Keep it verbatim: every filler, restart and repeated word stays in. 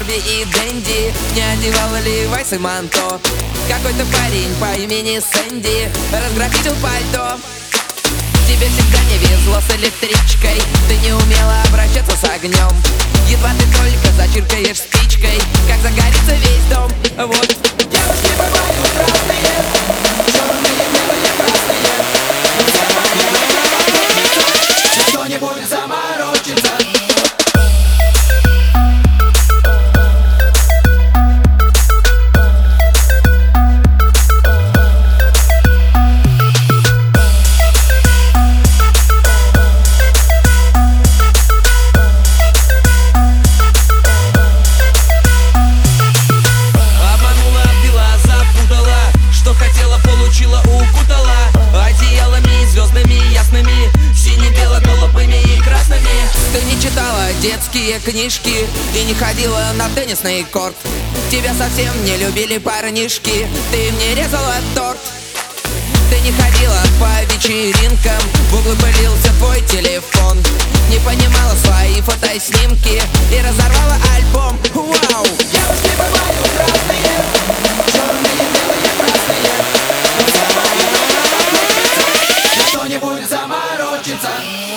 Барби и Дэнди, не одевал Левайс и манто. Какой-то парень по имени Сэнди разграфитил пальто. Тебе всегда не везло с электричкой, ты не умела обращаться с огнем. Едва ты только зачиркаешь спичкой, как загорится весь дом. Вот девушки бывают разные, черные, белые, красные. Никто не будет заморочиться. Детские книжки и не ходила на теннисный корт. Тебя совсем не любили парнишки, ты мне резала торт. Ты не ходила по вечеринкам, в углу пылился твой телефон. Не понимала свои фотоснимки и разорвала альбом. Вау! Девушки бывают разные, черные, белые, красные. Никто не будет заморочиться.